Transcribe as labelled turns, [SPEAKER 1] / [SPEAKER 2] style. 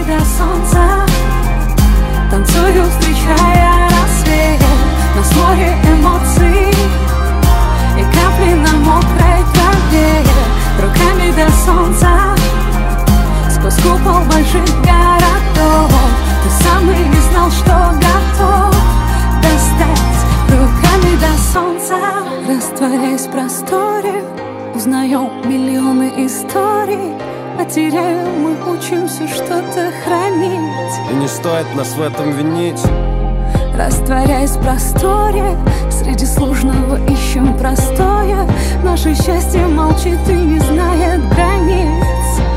[SPEAKER 1] до солнца. Танцую, встречая рассвет. Нас море эмоций и капли на мокрой траве. Руками до солнца, сквозь купол больших городов. Ты сам и не знал, что готов достать руками до солнца. Растворяясь в просторе, узнаем миллионы историй. Потеряем, мы учимся что-то хранить.
[SPEAKER 2] И не стоит нас в этом винить.
[SPEAKER 1] Растворяясь в просторе, среди сложного ищем простое. Наше счастье молчит и не знает границ.